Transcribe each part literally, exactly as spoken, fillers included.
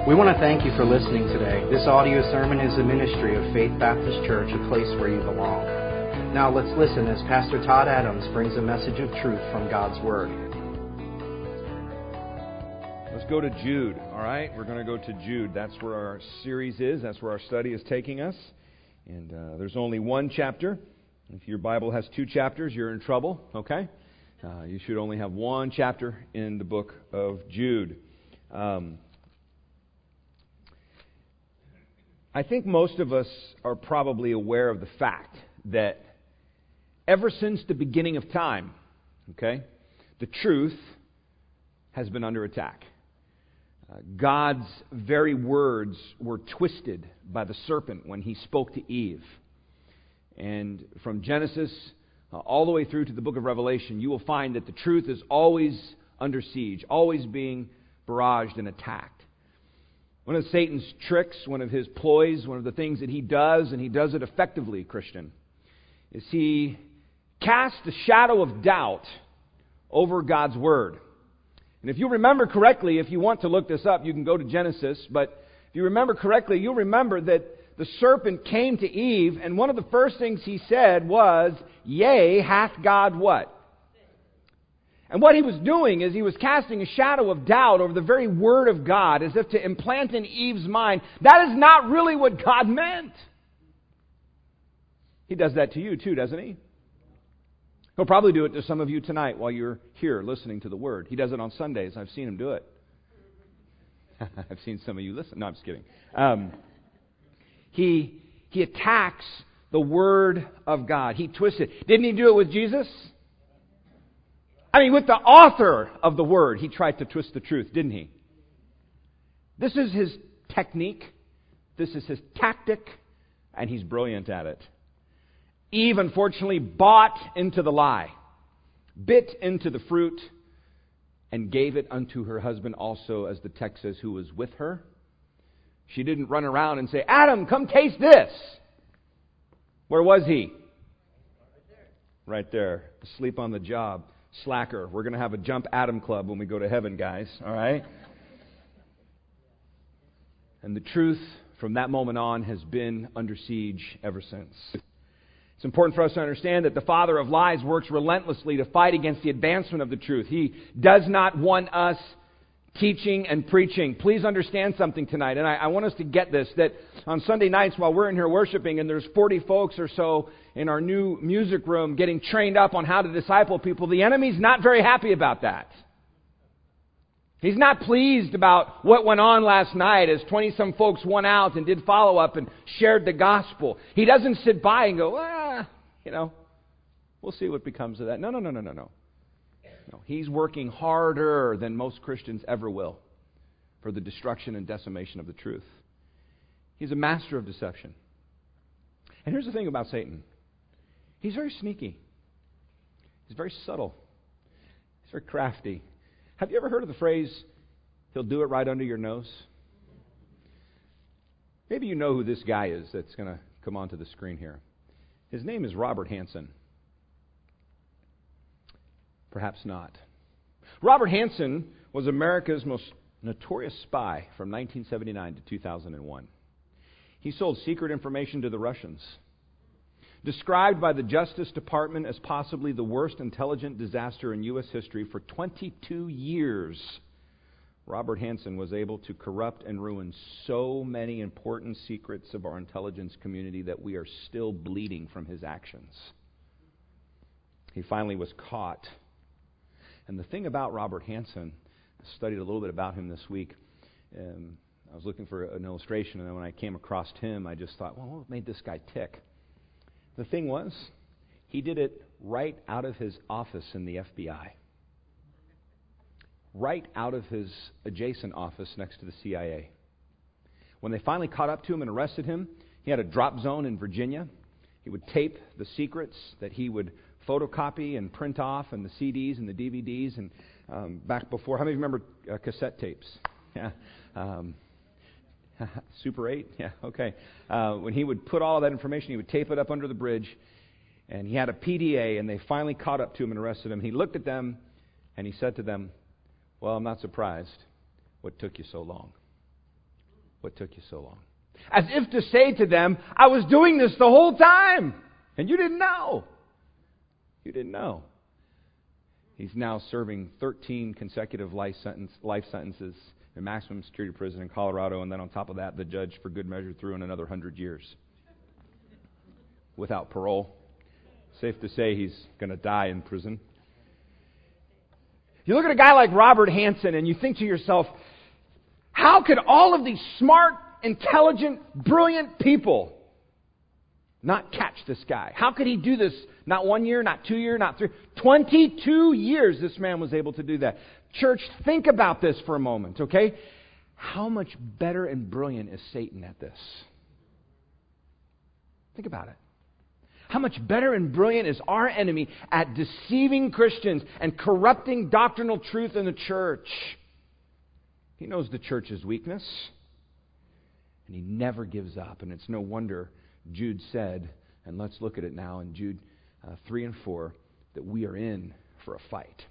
We want to thank you for listening today. This audio sermon is a ministry of Faith Baptist Church, a place where you belong. Now let's listen as Pastor Todd Adams brings a message of truth from God's Word. Let's go to Jude, all right? We're going to go to Jude. That's where our series is. That's where our study is taking us. And uh, there's only one chapter. If your Bible has two chapters, you're in trouble, okay? Uh, you should only have one chapter in the book of Jude. Um, I think most of us are probably aware of the fact that ever since the beginning of time, okay, the truth has been under attack. Uh, God's very words were twisted by the serpent when he spoke to Eve. And from Genesis uh, all the way through to the book of Revelation, you will find that the truth is always under siege, always being barraged and attacked. One of Satan's tricks, one of his ploys, one of the things that he does, and he does it effectively, Christian, is he casts a shadow of doubt over God's Word. And if you remember correctly, if you want to look this up, you can go to Genesis, but if you remember correctly, you'll remember that the serpent came to Eve, and one of the first things he said was, "Yea, hath God" what? And what he was doing is he was casting a shadow of doubt over the very Word of God, as if to implant in Eve's mind, that is not really what God meant. He does that to you too, doesn't he? He'll probably do it to some of you tonight while you're here listening to the Word. He does it on Sundays. I've seen him do it. I've seen some of you listen. No, I'm just kidding. Um, he, he attacks the Word of God. He twists it. Didn't he do it with Jesus? I mean, with the author of the Word, he tried to twist the truth, didn't he? This is his technique. This is his tactic. And he's brilliant at it. Eve, unfortunately, bought into the lie, bit into the fruit, and gave it unto her husband also, as the text says, who was with her. She didn't run around and say, "Adam, come taste this." Where was he? Right there, asleep on the job. Slacker. We're going to have a Jump Adam Club when we go to heaven, guys. All right? And the truth from that moment on has been under siege ever since. It's important for us to understand that the father of lies works relentlessly to fight against the advancement of the truth. He does not want us teaching and preaching. Please understand something tonight, and I, I want us to get this, that on Sunday nights while we're in here worshiping and there's forty folks or so in our new music room getting trained up on how to disciple people, the enemy's not very happy about that. He's not pleased about what went on last night as twenty-some folks went out and did follow-up and shared the gospel. He doesn't sit by and go, ah, you know, we'll see what becomes of that. No, no, no, no, no, no. No, he's working harder than most Christians ever will for the destruction and decimation of the truth. He's a master of deception. And here's the thing about Satan. He's very sneaky. He's very subtle. He's very crafty. Have you ever heard of the phrase, "He'll do it right under your nose"? Maybe you know who this guy is that's going to come onto the screen here. His name is Robert Hansen. Perhaps not. Robert Hansen was America's most notorious spy from nineteen seventy-nine to two thousand one. He sold secret information to the Russians. Described by the Justice Department as possibly the worst intelligent disaster in U S history, for twenty-two years, Robert Hansen was able to corrupt and ruin so many important secrets of our intelligence community that we are still bleeding from his actions. He finally was caught. And the thing about Robert Hansen, I studied a little bit about him this week. Um, I was looking for an illustration, and then when I came across him, I just thought, well, what made this guy tick? The thing was, he did it right out of his office in the F B I. Right out of his adjacent office next to the C I A. When they finally caught up to him and arrested him, he had a drop zone in Virginia. He would tape the secrets that he would photocopy and print off, and the C Ds and the D V Ds, and um, back before, how many of you remember uh, cassette tapes? Yeah, um, Super eight? Yeah, okay. Uh, when he would put all of that information, he would tape it up under the bridge, and he had a P D A, and they finally caught up to him and arrested him. He looked at them, and he said to them, "Well, I'm not surprised. What took you so long?" what took you so long? As if to say to them, I was doing this the whole time, and you didn't know. You didn't know. He's now serving thirteen consecutive life sentence, life sentences in maximum security prison in Colorado, and then on top of that, the judge for good measure threw in another hundred years without parole. Safe to say he's going to die in prison. You look at a guy like Robert Hansen, and you think to yourself, how could all of these smart, intelligent, brilliant people not catch this guy? How could he do this? Not one year, not two years, not three. twenty-two years this man was able to do that. Church, think about this for a moment, okay? How much better and brilliant is Satan at this? Think about it. How much better and brilliant is our enemy at deceiving Christians and corrupting doctrinal truth in the church? He knows the church's weakness, and he never gives up. And it's no wonder Jude said, and let's look at it now in Jude uh, three and four, that we are in for a fight.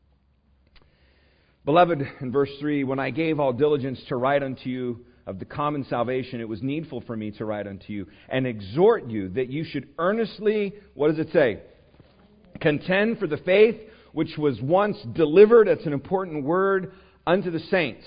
Beloved, in verse three, when I gave all diligence to write unto you of the common salvation, it was needful for me to write unto you and exhort you that you should earnestly, what does it say? Contend for the faith which was once delivered, that's an important word, unto the saints.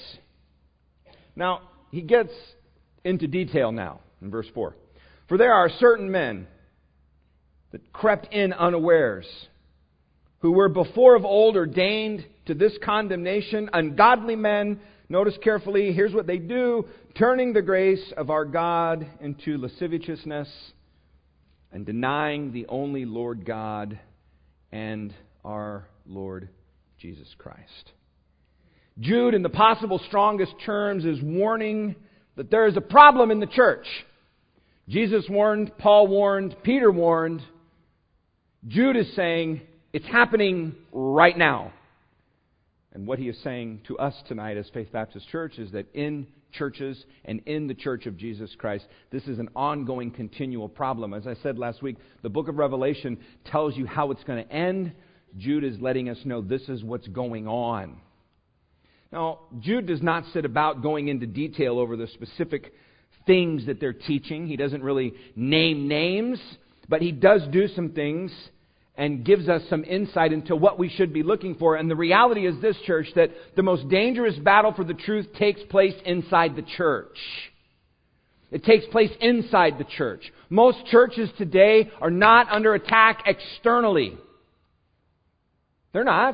Now, he gets into detail now in verse four. For there are certain men that crept in unawares, who were before of old ordained to this condemnation, ungodly men. Notice carefully, here's what they do, turning the grace of our God into lasciviousness and denying the only Lord God and our Lord Jesus Christ. Jude, in the possible strongest terms, is warning that there is a problem in the church. Jesus warned, Paul warned, Peter warned. Jude is saying, it's happening right now. And what he is saying to us tonight as Faith Baptist Church is that in churches and in the Church of Jesus Christ, this is an ongoing, continual problem. As I said last week, the book of Revelation tells you how it's going to end. Jude is letting us know this is what's going on. Now, Jude does not sit about going into detail over the specific things that they're teaching. He doesn't really name names, but he does do some things and gives us some insight into what we should be looking for. And the reality is this, church, that the most dangerous battle for the truth takes place inside the church. It takes place inside the church. Most churches today are not under attack externally. They're not.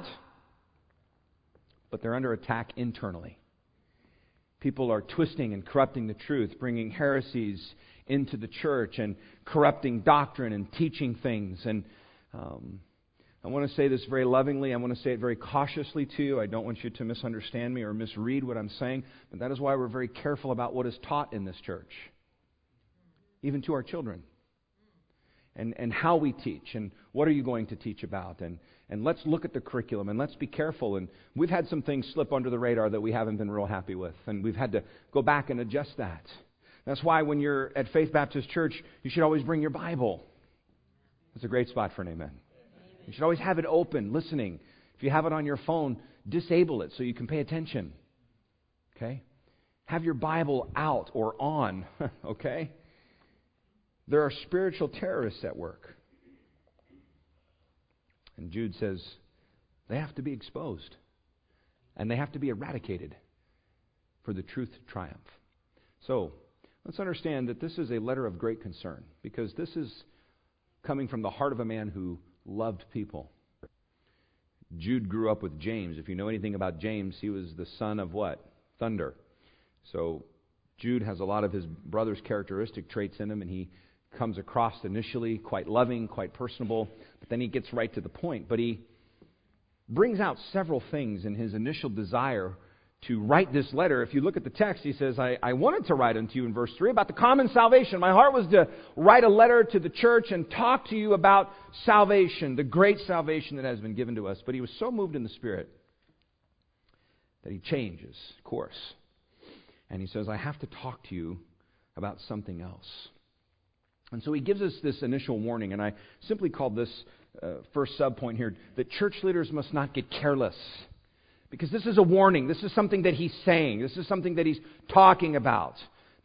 But they're under attack internally. People are twisting and corrupting the truth, bringing heresies into the church and corrupting doctrine and teaching things. And um, I want to say this very lovingly. I want to say it very cautiously to you. I don't want you to misunderstand me or misread what I'm saying. But that is why we're very careful about what is taught in this church, even to our children. And, and how we teach, and what are you going to teach about, and, and let's look at the curriculum, and let's be careful. And we've had some things slip under the radar that we haven't been real happy with, and we've had to go back and adjust that. That's why when you're at Faith Baptist Church, you should always bring your Bible. That's a great spot for an amen. You should always have it open, listening. If you have it on your phone, disable it so you can pay attention. Okay? Have your Bible out or on, okay? There are spiritual terrorists at work. And Jude says they have to be exposed. And they have to be eradicated for the truth to triumph. So, let's understand that this is a letter of great concern. Because this is coming from the heart of a man who loved people. Jude grew up with James. If you know anything about James, he was the son of what? Thunder. So, Jude has a lot of his brother's characteristic traits in him, and he comes across initially quite loving, quite personable, but then he gets right to the point. But he brings out several things in his initial desire to write this letter. If you look at the text, he says, I, I wanted to write unto you in verse three about the common salvation. My heart was to write a letter to the church and talk to you about salvation, the great salvation that has been given to us. But he was so moved in the Spirit that he changes course. And he says, I have to talk to you about something else. And so he gives us this initial warning, and I simply called this uh, first subpoint here, that church leaders must not get careless. Because this is a warning. This is something that he's saying. This is something that he's talking about.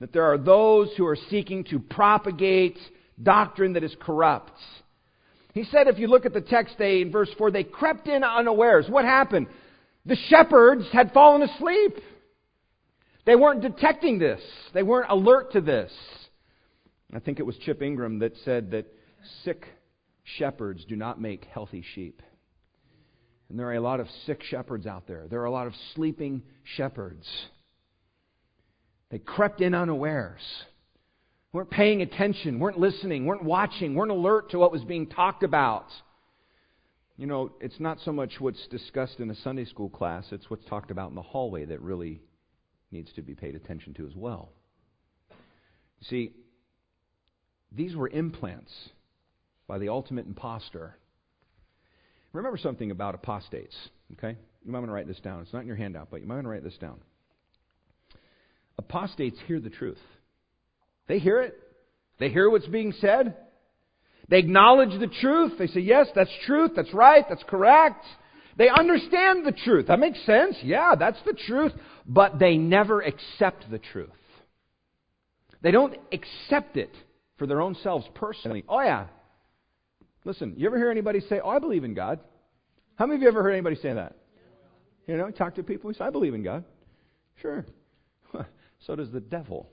that there are those who are seeking to propagate doctrine that is corrupt. He said, if you look at the text they, in verse four, they crept in unawares. What happened? The shepherds had fallen asleep. They weren't detecting this. They weren't alert to this. I think it was Chip Ingram that said that sick shepherds do not make healthy sheep. And there are a lot of sick shepherds out there. There are a lot of sleeping shepherds. They crept in unawares. Weren't paying attention, weren't listening, weren't watching, weren't alert to what was being talked about. You know, it's not so much what's discussed in a Sunday school class, it's what's talked about in the hallway that really needs to be paid attention to as well. You see, these were implants by the ultimate imposter. Remember something about apostates, okay? You might want to write this down. It's not in your handout, but you might want to write this down. Apostates hear the truth. They hear it. They hear what's being said. They acknowledge the truth. They say, yes, that's truth. That's right. That's correct. They understand the truth. That makes sense. Yeah, that's the truth. But they never accept the truth. They don't accept it for their own selves personally. Oh, yeah. Listen, you ever hear anybody say, oh, I believe in God? How many of you ever heard anybody say that? You know, talk to people who say, I believe in God. Sure. So does the devil.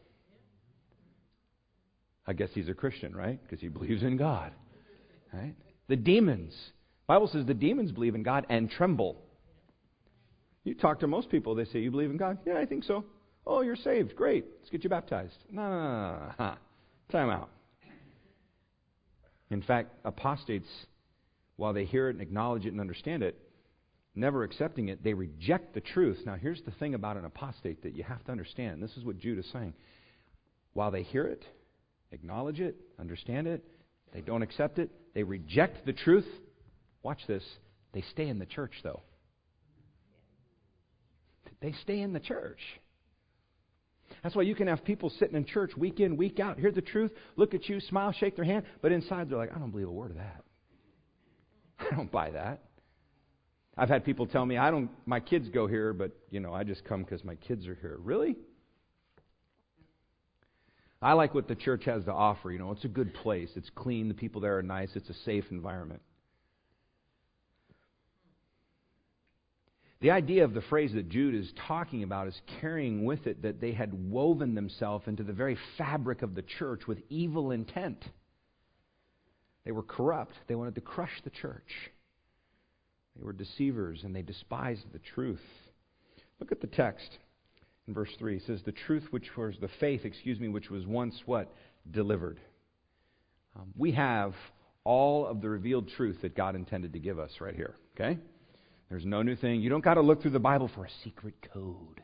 I guess he's a Christian, right? Because he believes in God. Right? The demons. The Bible says the demons believe in God and tremble. You talk to most people, they say, you believe in God? Yeah, I think so. Oh, you're saved. Great. Let's get you baptized. No, no, no, no, no. Time out. In fact, apostates, while they hear it and acknowledge it and understand it, never accepting it, they reject the truth. Now, here's the thing about an apostate that you have to understand. This is what Jude is saying. While they hear it, acknowledge it, understand it, they don't accept it, they reject the truth. Watch this. They stay in the church, though. They stay in the church. That's why you can have people sitting in church week in, week out, hear the truth, look at you, smile, shake their hand, but inside they're like, I don't believe a word of that. I don't buy that. I've had people tell me, I don't, my kids go here, but, you know, I just come because my kids are here. Really? I like what the church has to offer. You know, it's a good place. It's clean. The people there are nice. It's a safe environment. The idea of the phrase that Jude is talking about is carrying with it that they had woven themselves into the very fabric of the church with evil intent. They were corrupt. They wanted to crush the church. They were deceivers, and they despised the truth. Look at the text in verse three. It says, the truth which was, the faith, excuse me, which was once what? Delivered. Um, we have all of the revealed truth that God intended to give us right here, okay? There's no new thing. You don't got to look through the Bible for a secret code.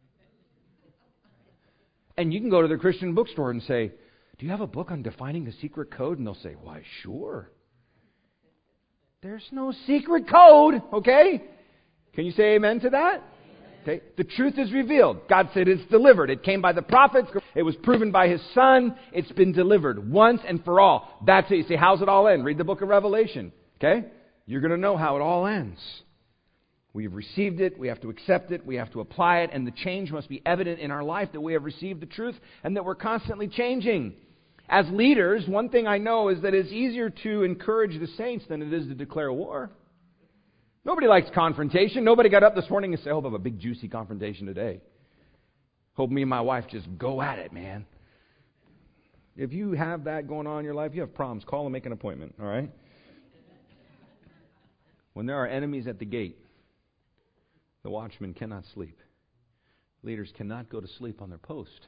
And you can go to the Christian bookstore and say, do you have a book on defining the secret code? And they'll say, why, sure. There's no secret code, okay? Can you say amen to that? Okay. The truth is revealed. God said it's delivered. It came by the prophets. It was proven by His Son. It's been delivered once and for all. That's it. You say, how's it all end? Read the book of Revelation. Okay? You're going to know how it all ends. We've received it. We have to accept it. We have to apply it. And the change must be evident in our life that we have received the truth and that we're constantly changing. As leaders, one thing I know is that it's easier to encourage the saints than it is to declare war. Nobody likes confrontation. Nobody got up this morning and said, I hope I have a big juicy confrontation today. Hope me and my wife just go at it, man. If you have that going on in your life, you have problems. Call and make an appointment, all right? When there are enemies at the gate, the watchman cannot sleep. Leaders cannot go to sleep on their post.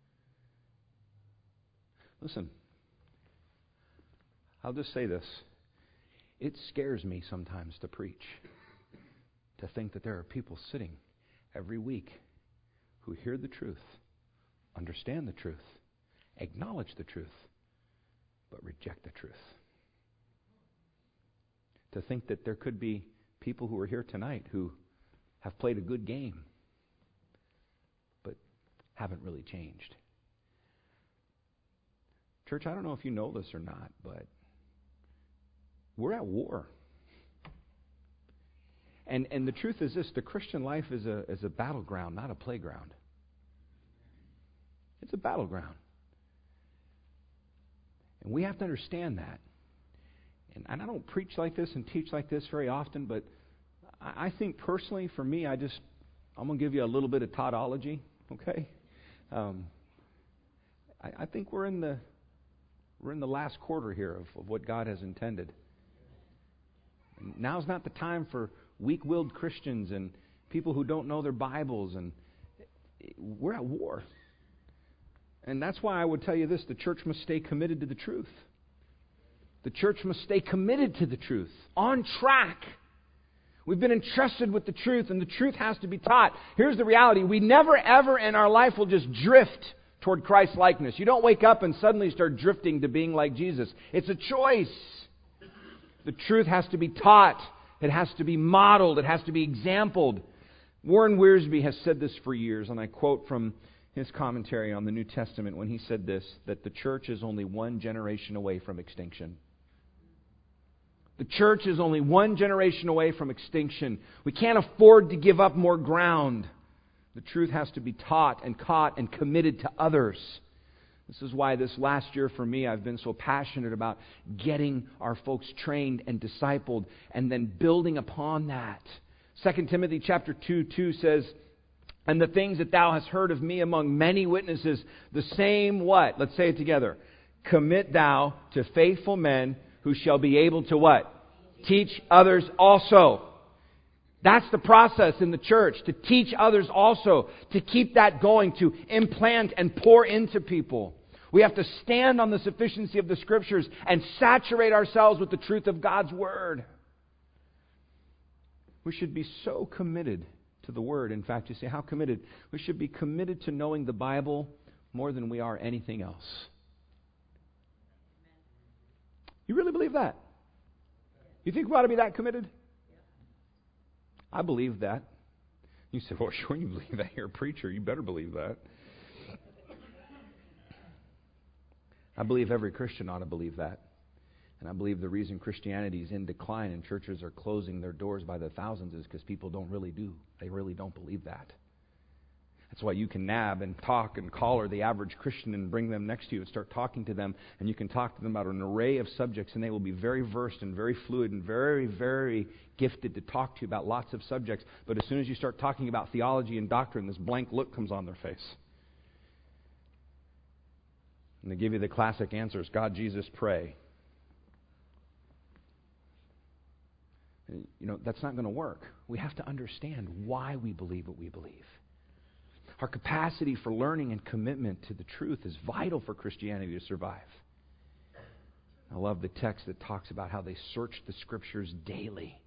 Listen, I'll just say this. It scares me sometimes to preach, to think that there are people sitting every week who hear the truth, understand the truth, acknowledge the truth, but reject the truth. To think that there could be people who are here tonight who have played a good game, but haven't really changed. Church, I don't know if you know this or not, but we're at war. And and the truth is this, the Christian life is a is a battleground, not a playground. It's a battleground. And we have to understand that. And, and I don't preach like this and teach like this very often, but I, I think personally, for me, I just, I'm going to give you a little bit of tautology, okay? Um, I, I think we're in the we're in the last quarter here of, of what God has intended. And now's not the time for weak-willed Christians and people who don't know their Bibles, and we're at war. And that's why I would tell you this: the church must stay committed to the truth. The church must stay committed to the truth, on track. We've been entrusted with the truth, and the truth has to be taught. Here's the reality: we never ever in our life will just drift toward Christ likeness. You don't wake up and suddenly start drifting to being like Jesus. It's a choice. The truth has to be taught. It has to be modeled. It has to be exampled. Warren Wiersbe has said this for years, and I quote from his commentary on the New Testament when he said this, that the church is only one generation away from extinction. The church is only one generation away from extinction. We can't afford to give up more ground. The truth has to be taught and caught and committed to others. This is why this last year for me, I've been so passionate about getting our folks trained and discipled and then building upon that. Second Timothy chapter two, two says, "And the things that thou hast heard of me among many witnesses, the same" what? Let's say it together. "Commit thou to faithful men who shall be able to" what? "Teach others also." That's the process in the church, to teach others also, to keep that going, to implant and pour into people. We have to stand on the sufficiency of the Scriptures and saturate ourselves with the truth of God's Word. We should be so committed to the Word. In fact, you say, how committed? We should be committed to knowing the Bible more than we are anything else. You really believe that? You think we ought to be that committed? I believe that. You say, well, sure you believe that. You're a preacher. You better believe that. I believe every Christian ought to believe that. And I believe the reason Christianity is in decline and churches are closing their doors by the thousands is because people don't really do. They really don't believe that. That's why you can nab and talk and collar the average Christian and bring them next to you and start talking to them. And you can talk to them about an array of subjects, and they will be very versed and very fluid and very, very gifted to talk to you about lots of subjects. But as soon as you start talking about theology and doctrine, this blank look comes on their face. And they give you the classic answers: God, Jesus, pray. And, you know, that's not going to work. We have to understand why we believe what we believe. Our capacity for learning and commitment to the truth is vital for Christianity to survive. I love the text that talks about how they search the Scriptures daily.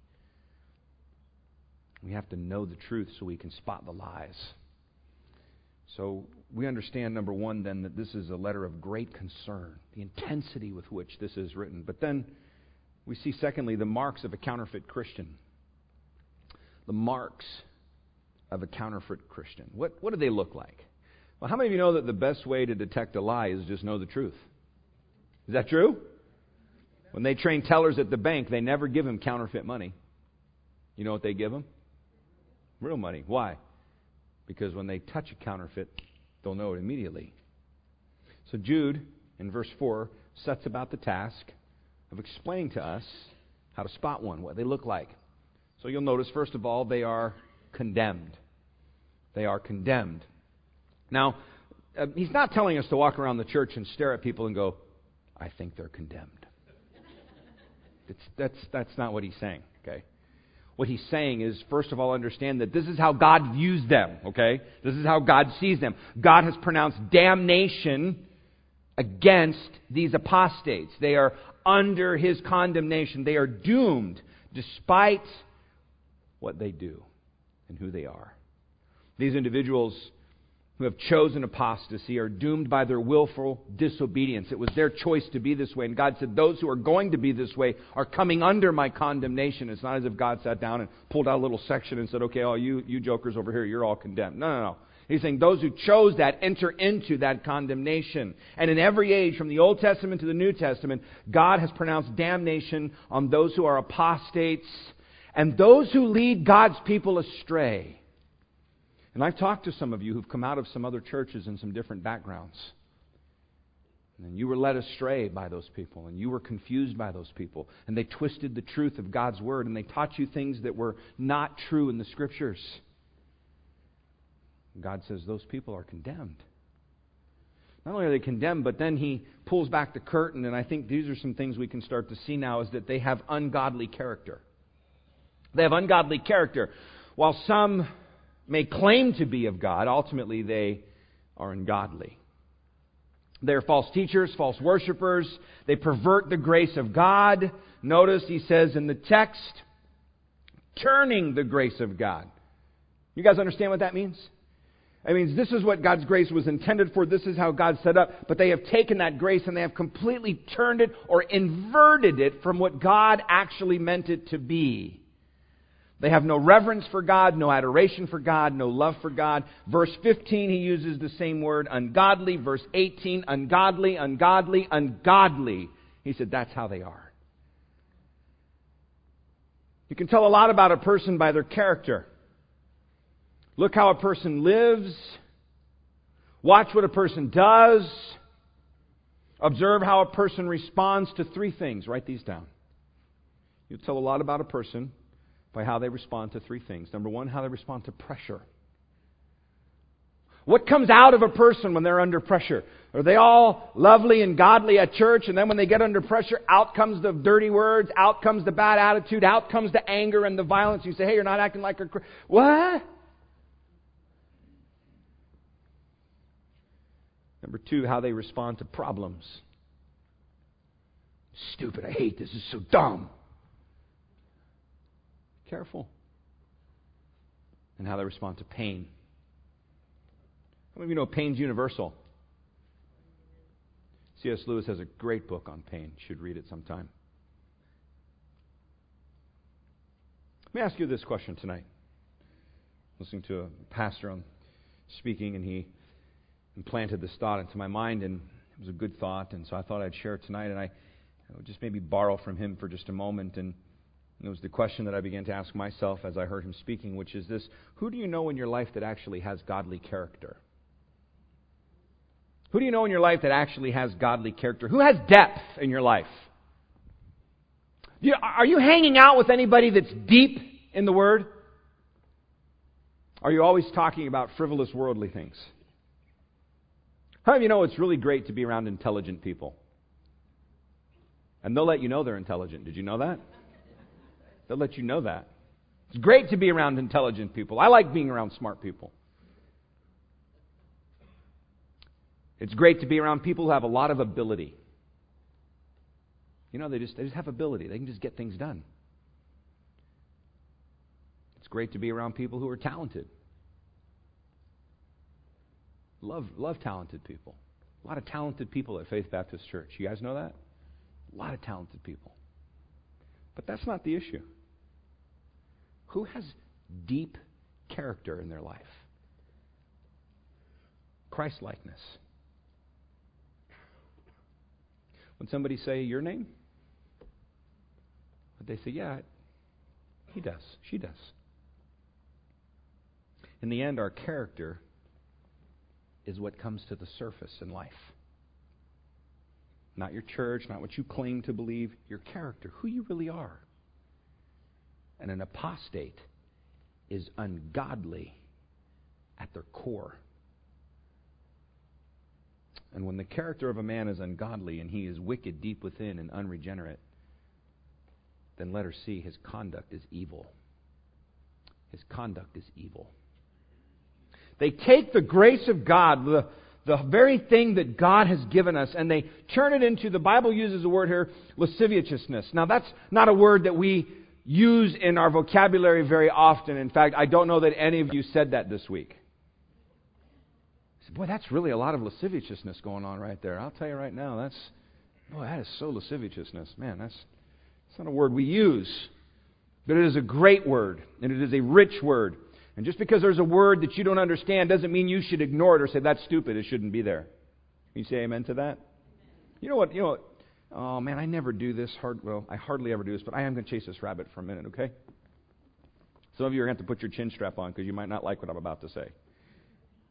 We have to know the truth so we can spot the lies. So we understand, number one, then, that this is a letter of great concern, the intensity with which this is written. But then we see, secondly, the marks of a counterfeit Christian. The marks of a counterfeit Christian. What, what do they look like? Well, how many of you know that the best way to detect a lie is just know the truth? Is that true? When they train tellers at the bank, they never give them counterfeit money. You know what they give them? Real money. Why? Because when they touch a counterfeit, they'll know it immediately. So Jude, in verse four, sets about the task of explaining to us how to spot one, what they look like. So you'll notice, first of all, they are condemned. They are condemned. Now, uh, he's not telling us to walk around the church and stare at people and go, I think they're condemned. It's, that's, that's not what he's saying, okay? What he's saying is, first of all, understand that this is how God views them, okay? This is how God sees them. God has pronounced damnation against these apostates. They are under His condemnation. They are doomed despite what they do and who they are. These individuals who have chosen apostasy are doomed by their willful disobedience. It was their choice to be this way. And God said, those who are going to be this way are coming under my condemnation. It's not as if God sat down and pulled out a little section and said, okay, all you, you jokers over here, you're all condemned. No, no, no. He's saying those who chose that enter into that condemnation. And in every age, from the Old Testament to the New Testament, God has pronounced damnation on those who are apostates and those who lead God's people astray. And I've talked to some of you who've come out of some other churches and some different backgrounds. And you were led astray by those people, and you were confused by those people, and they twisted the truth of God's Word, and they taught you things that were not true in the Scriptures. God says those people are condemned. Not only are they condemned, but then He pulls back the curtain, and I think these are some things we can start to see now, is that they have ungodly character. They have ungodly character. While some may claim to be of God, ultimately they are ungodly. They're false teachers, false worshipers. They pervert the grace of God. Notice He says in the text, turning the grace of God. You guys understand what that means? It means this is what God's grace was intended for. This is how God set up. But they have taken that grace and they have completely turned it or inverted it from what God actually meant it to be. They have no reverence for God, no adoration for God, no love for God. Verse fifteen, he uses the same word, ungodly. Verse eighteen, ungodly, ungodly, ungodly. He said that's how they are. You can tell a lot about a person by their character. Look how a person lives. Watch what a person does. Observe how a person responds to three things. Write these down. You'll tell a lot about a person by how they respond to three things. Number one, how they respond to pressure. What comes out of a person when they're under pressure? Are they all lovely and godly at church, and then when they get under pressure, out comes the dirty words, out comes the bad attitude, out comes the anger and the violence. You say, hey, you're not acting like a... What? Number two, how they respond to problems. Stupid, I hate this, this is so dumb. Careful. And how they respond to pain. How many of you know pain's universal? C S Lewis has a great book on pain. You should read it sometime. Let me ask you this question tonight. Listening to a pastor on speaking, and he implanted this thought into my mind, and it was a good thought, and so I thought I'd share it tonight, and I, I would just maybe borrow from him for just a moment. And it was the question that I began to ask myself as I heard him speaking, which is this: who do you know in your life that actually has godly character? Who do you know in your life that actually has godly character? Who has depth in your life? You, are you hanging out with anybody that's deep in the Word? Are you always talking about frivolous worldly things? How many of you know it's really great to be around intelligent people? And they'll let you know they're intelligent. Did you know that? They'll let you know that. It's great to be around intelligent people. I like being around smart people. It's great to be around people who have a lot of ability. You know, they just they just have ability. They can just get things done. It's great to be around people who are talented. Love love talented people. A lot of talented people at Faith Baptist Church. You guys know that? A lot of talented people. But that's not the issue. Who has deep character in their life? Christ-likeness. When somebody say your name, they say, yeah, he does, she does. In the end, our character is what comes to the surface in life. Not your church, not what you claim to believe, your character, who you really are. And an apostate is ungodly at their core. And when the character of a man is ungodly and he is wicked deep within and unregenerate, then letter C, his conduct is evil. His conduct is evil. They take the grace of God, the, the very thing that God has given us, and they turn it into, the Bible uses a word here, lasciviousness. Now that's not a word that we use in our vocabulary very often. In fact, I don't know that any of you said that this week. Boy, that's really a lot of lasciviousness going on right there. I'll tell you right now, that's, boy, that is so lasciviousness. Man, that's, that's not a word we use. But it is a great word, and it is a rich word. And just because there's a word that you don't understand doesn't mean you should ignore it or say, that's stupid, it shouldn't be there. Can you say amen to that? You know what, you know what, oh man, I never do this, hard. well, I hardly ever do this, but I am going to chase this rabbit for a minute, okay? Some of you are going to have to put your chin strap on because you might not like what I'm about to say.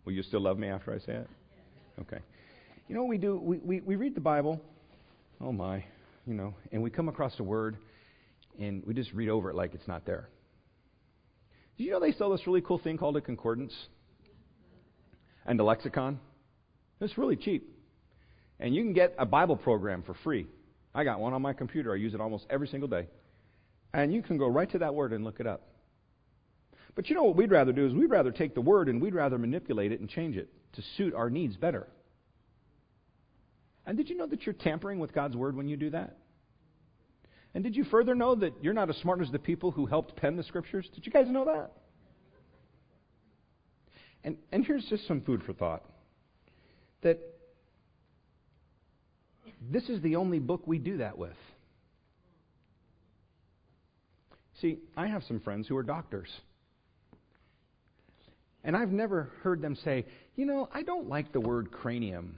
Will you still love me after I say it? Okay. You know what we do? We, we, we read the Bible. Oh my. You know, and we come across a word and we just read over it like it's not there. Did you know they sell this really cool thing called a concordance and a lexicon? It's really cheap. And you can get a Bible program for free. I got one on my computer. I use it almost every single day. And you can go right to that word and look it up. But you know what we'd rather do is we'd rather take the word and we'd rather manipulate it and change it to suit our needs better. And did you know that you're tampering with God's word when you do that? And did you further know that you're not as smart as the people who helped pen the scriptures? Did you guys know that? And and here's just some food for thought. That this is the only book we do that with. See, I have some friends who are doctors. And I've never heard them say, you know, I don't like the word cranium.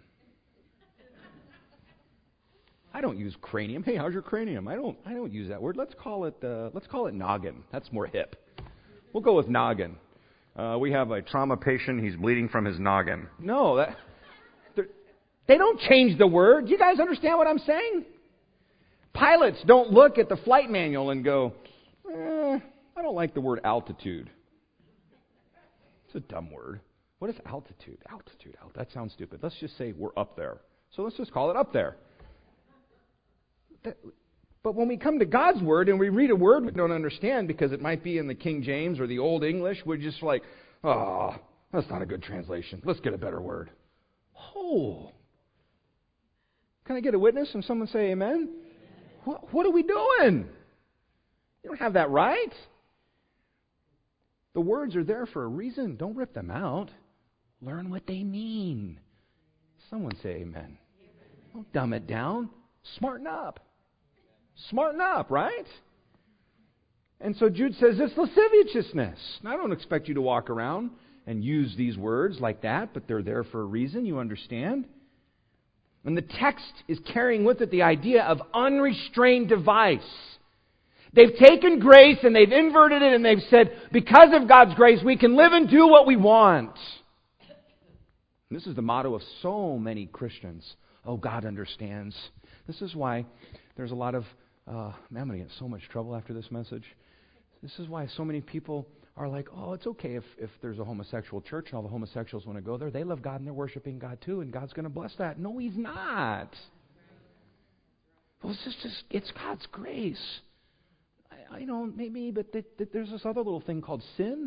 I don't use cranium. Hey, how's your cranium? I don't. I don't use that word. Let's call it. Uh, let's call it noggin. That's more hip. We'll go with noggin. Uh, we have a trauma patient. He's bleeding from his noggin. No, that, they don't change the word. Do you guys understand what I'm saying? Pilots don't look at the flight manual and go, eh, I don't like the word altitude. It's a dumb word. What is altitude? Altitude. Alt- that sounds stupid. Let's just say we're up there. So let's just call it up there. That, but when we come to God's Word and we read a word we don't understand because it might be in the King James or the Old English, we're just like, oh, that's not a good translation. Let's get a better word. Oh. Can I get a witness and someone say amen? What, what are we doing? You don't have that right. The words are there for a reason. Don't rip them out. Learn what they mean. Someone say amen. Don't dumb it down. Smarten up. Smarten up, right? And so Jude says it's lasciviousness. Now, I don't expect you to walk around and use these words like that, but they're there for a reason, you understand? And the text is carrying with it the idea of unrestrained device. They've taken grace and they've inverted it and they've said, because of God's grace, we can live and do what we want. And this is the motto of so many Christians. Oh, God understands. This is why there's a lot of, uh, man, I'm going to get in so much trouble after this message. This is why so many people are like, oh, it's okay if, if there's a homosexual church and all the homosexuals want to go there. They love God and they're worshiping God too, and God's going to bless that. No, He's not. Well, it's just, just it's God's grace. I, I know, maybe, but th- th- there's this other little thing called sin.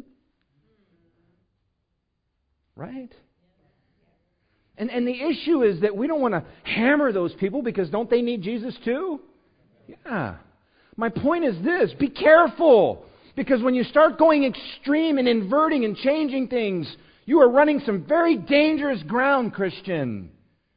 Right? And and the issue is that we don't want to hammer those people because don't they need Jesus too? Yeah. My point is this, be careful. Because when you start going extreme and inverting and changing things, you are running some very dangerous ground, Christian.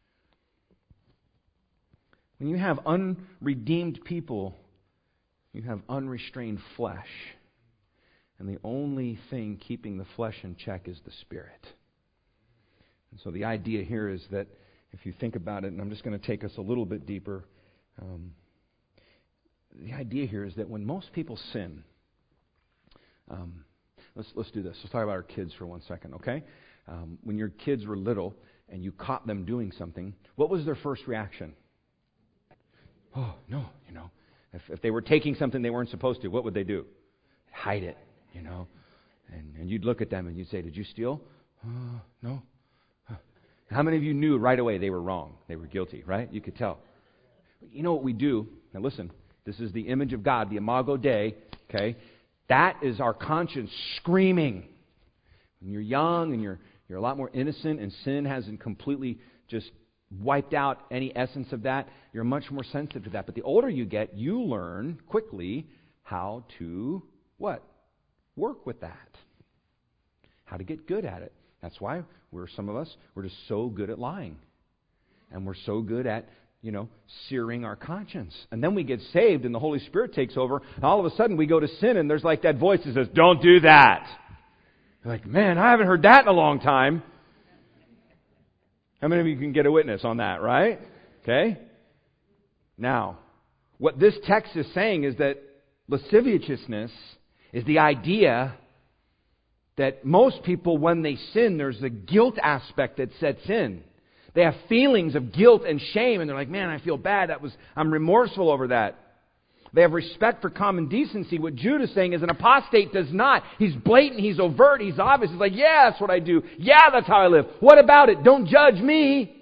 When you have unredeemed people, you have unrestrained flesh. And the only thing keeping the flesh in check is the Spirit. And so the idea here is that if you think about it, and I'm just going to take us a little bit deeper, um, the idea here is that when most people sin, um, let's let's do this. Let's talk about our kids for one second, okay? Um, when your kids were little and you caught them doing something, what was their first reaction? Oh, no, you know. If, if they were taking something they weren't supposed to, what would they do? Hide it, you know. And, and you'd look at them and you'd say, did you steal? Uh, no. How many of you knew right away they were wrong? They were guilty, right? You could tell. You know what we do? Now listen, this is the image of God, the Imago Dei, okay? That is our conscience screaming. When you're young and you're you're a lot more innocent and sin hasn't completely just wiped out any essence of that, you're much more sensitive to that. But the older you get, you learn quickly how to, what? Work with that. How to get good at it. That's why we're some of us, we're just so good at lying. And we're so good at, you know, searing our conscience. And then we get saved and the Holy Spirit takes over. And all of a sudden we go to sin and there's like that voice that says, don't do that. You're like, man, I haven't heard that in a long time. How many of you can get a witness on that, right? Okay. Now, what this text is saying is that lasciviousness is the idea that most people, when they sin, there's a guilt aspect that sets in. They have feelings of guilt and shame, and they're like, man, I feel bad. That was I'm remorseful over that. They have respect for common decency. What Jude is saying is an apostate does not. He's blatant, he's overt, he's obvious. He's like, yeah, that's what I do. Yeah, that's how I live. What about it? Don't judge me.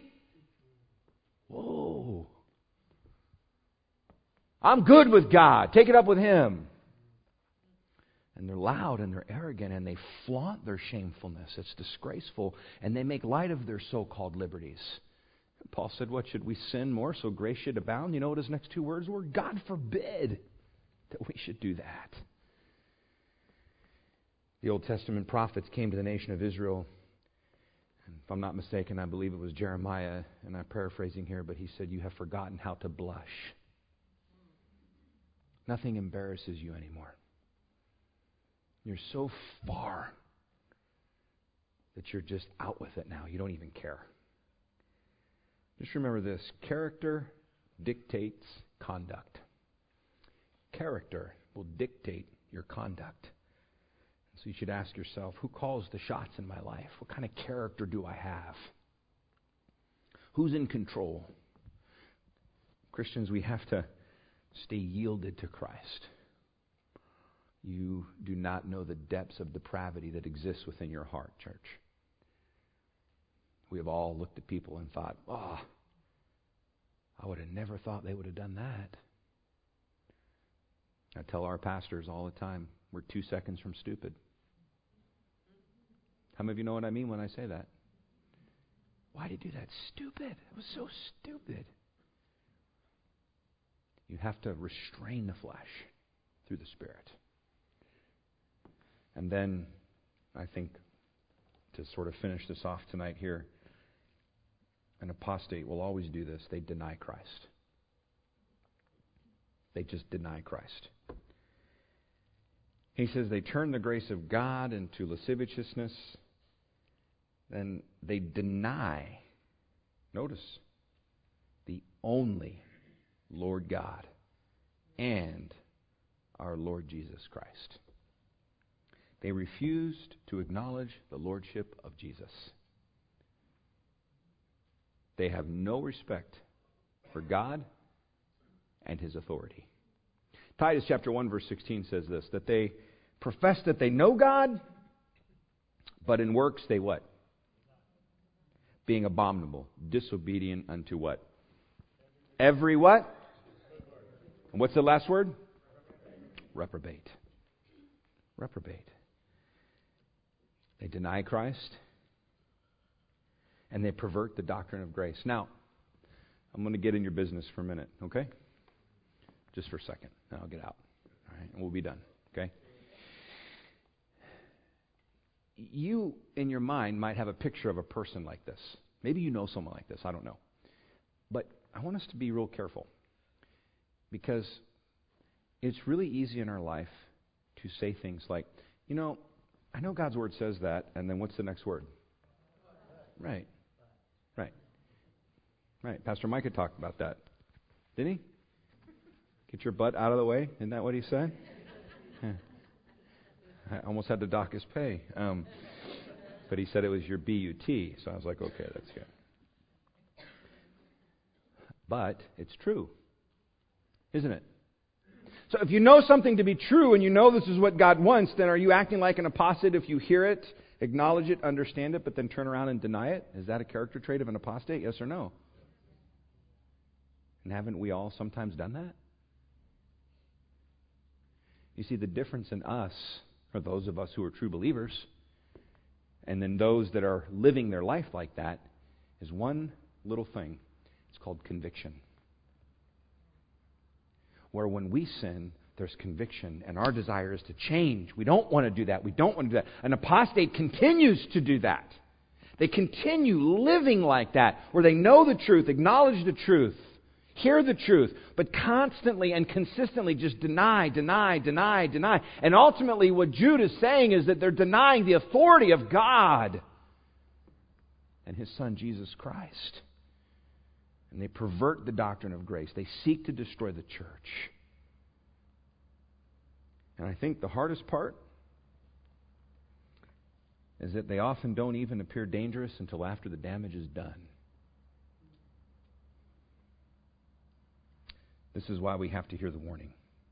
Whoa. I'm good with God. Take it up with Him. And they're loud and they're arrogant and they flaunt their shamefulness. It's disgraceful. And they make light of their so-called liberties. Paul said, what, should we sin more so grace should abound? You know what his next two words were? God forbid that we should do that. The Old Testament prophets came to the nation of Israel. And if I'm not mistaken, I believe it was Jeremiah, and I'm paraphrasing here, but he said, you have forgotten how to blush. Nothing embarrasses you anymore. You're so far that you're just out with it now. You don't even care. Just remember this. Character dictates conduct. Character will dictate your conduct. So you should ask yourself, who calls the shots in my life? What kind of character do I have? Who's in control? Christians, we have to stay yielded to Christ. You do not know the depths of depravity that exists within your heart, church. We have all looked at people and thought, oh, I would have never thought they would have done that. I tell our pastors all the time, we're two seconds from stupid. How many of you know what I mean when I say that? Why did you do that? Stupid. It was so stupid. You have to restrain the flesh through the Spirit. And then, I think, to sort of finish this off tonight here, an apostate will always do this. They deny Christ. They just deny Christ. He says they turn the grace of God into lasciviousness. Then they deny, notice, the only Lord God and our Lord Jesus Christ. They refused to acknowledge the lordship of Jesus. They have no respect for God and His authority. Titus chapter one verse sixteen says this, that they profess that they know God, but in works they what? Being abominable, disobedient unto what? Every what? And what's the last word? Reprobate. Reprobate. They deny Christ, and they pervert the doctrine of grace. Now, I'm going to get in your business for a minute, okay? Just for a second, then I'll get out. All right, and we'll be done, okay? You, in your mind, might have a picture of a person like this. Maybe you know someone like this, I don't know. But I want us to be real careful, because it's really easy in our life to say things like, you know, I know God's Word says that, and then what's the next word? Right. Right. Right. Pastor Micah talked about that. Didn't he? Get your butt out of the way. Isn't that what he said? Yeah. I almost had to dock his pay. Um, but he said it was your B U T, so I was like, okay, that's good. But it's true, isn't it? So if you know something to be true and you know this is what God wants, then are you acting like an apostate if you hear it, acknowledge it, understand it, but then turn around and deny it? Is that a character trait of an apostate? Yes or no? And haven't we all sometimes done that? You see, the difference in us, or those of us who are true believers, and then those that are living their life like that, is one little thing. It's called conviction. Where when we sin, there's conviction, and our desire is to change. We don't want to do that. We don't want to do that. An apostate continues to do that. They continue living like that, where they know the truth, acknowledge the truth, hear the truth, but constantly and consistently just deny, deny, deny, deny. And ultimately what Jude is saying is that they're denying the authority of God and His Son, Jesus Christ. And they pervert the doctrine of grace. They seek to destroy the church. And I think the hardest part is that they often don't even appear dangerous until after the damage is done. This is why we have to hear the warning.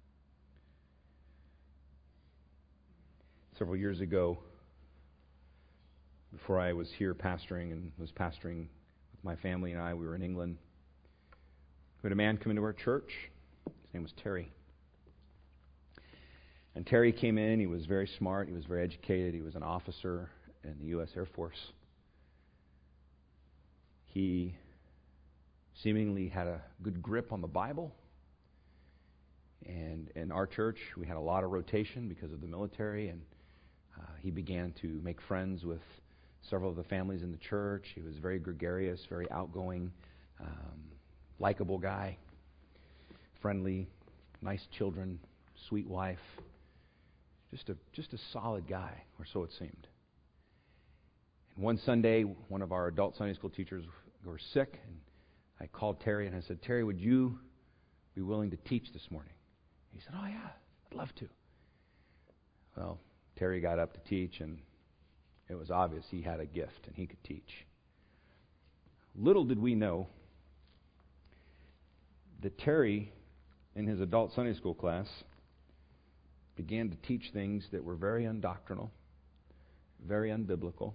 Several years ago, before I was here pastoring and was pastoring with my family and I, we were in England. We had a man come into our church. His name was Terry. And Terry came in. He was very smart. He was very educated. He was an officer in the U S Air Force. He seemingly had a good grip on the Bible. And in our church, we had a lot of rotation because of the military. And uh, he began to make friends with several of the families in the church. He was very gregarious, very outgoing, um, likable guy, friendly, nice children, sweet wife. Just a just a solid guy, or so it seemed. And one Sunday, one of our adult Sunday school teachers were sick, and I called Terry and I said, "Terry, would you be willing to teach this morning?" He said, "Oh yeah, I'd love to." Well, Terry got up to teach, and it was obvious he had a gift and he could teach. Little did we know that Terry, in his adult Sunday school class, began to teach things that were very undoctrinal, very unbiblical,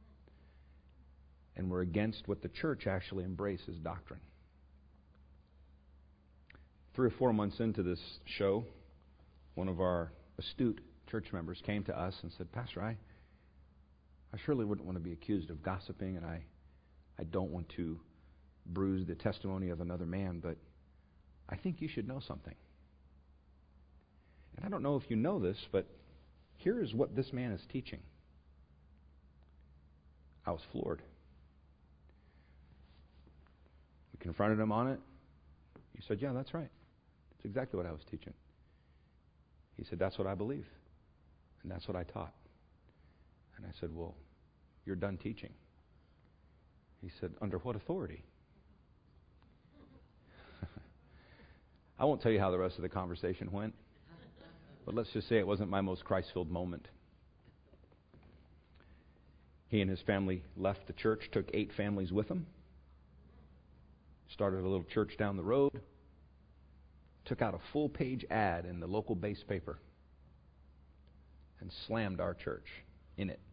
and were against what the church actually embraces doctrine. Three or four months into this show, one of our astute church members came to us and said, "Pastor, I, I surely wouldn't want to be accused of gossiping, and I, I don't want to bruise the testimony of another man, but I think you should know something." And I don't know if you know this, but here is what this man is teaching. I was floored. We confronted him on it. He said, "Yeah, that's right. That's exactly what I was teaching." He said, "That's what I believe, and that's what I taught." And I said, "Well, you're done teaching." He said, "Under what authority?" I won't tell you how the rest of the conversation went, but let's just say it wasn't my most Christ-filled moment. He and his family left the church, took eight families with him, started a little church down the road, took out a full-page ad in the local base paper, and slammed our church in it.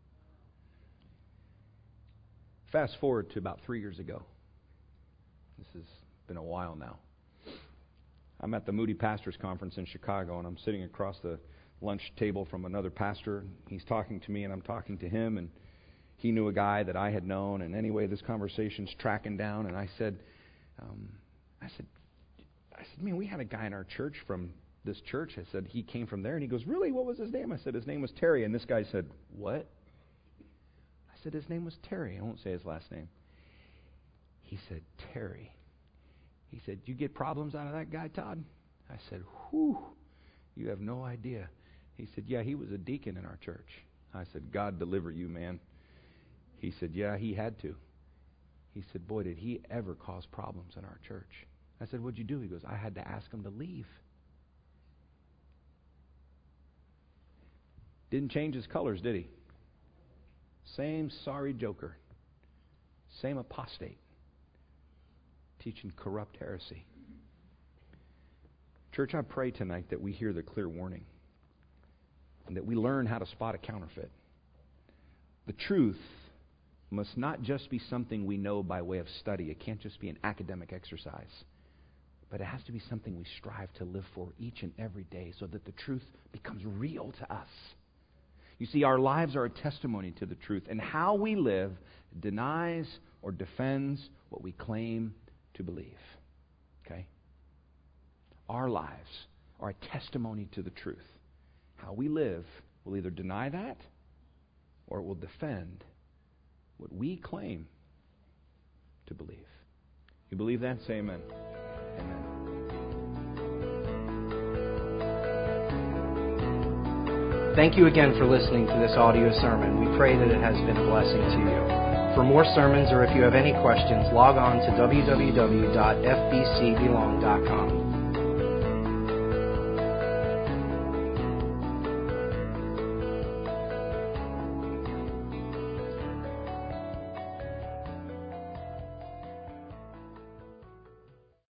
Fast forward to about three years ago. This has been a while now. I'm at the Moody Pastors Conference in Chicago, and I'm sitting across the lunch table from another pastor. He's talking to me, and I'm talking to him, and he knew a guy that I had known. And anyway, this conversation's tracking down, and I said, um, I said, I said, "Man, we had a guy in our church from this church." I said, "He came from there." And he goes, "Really? What was his name?" I said, "His name was Terry." And this guy said, "What?" I said, "His name was Terry." I won't say his last name. He said, "Terry." He said, "You get problems out of that guy, Todd?" I said, "Whew, you have no idea." He said, "Yeah, he was a deacon in our church." I said, "God deliver you, man." He said, "Yeah, he had to." He said, "Boy, did he ever cause problems in our church." I said, "What'd you do?" He goes, "I had to ask him to leave." Didn't change his colors, did he? Same sorry joker. Same apostate. Teaching corrupt heresy. Church, I pray tonight that we hear the clear warning and that we learn how to spot a counterfeit. The truth must not just be something we know by way of study. It can't just be an academic exercise. But it has to be something we strive to live for each and every day so that the truth becomes real to us. You see, our lives are a testimony to the truth, and how we live denies or defends what we claim to believe. Okay? Our lives are a testimony to the truth. How we live will either deny that or it will defend what we claim to believe. You believe that? Say amen. Amen. Thank you again for listening to this audio sermon. We pray that it has been a blessing to you. For more sermons, or if you have any questions, log on to w w w dot f b c belong dot com.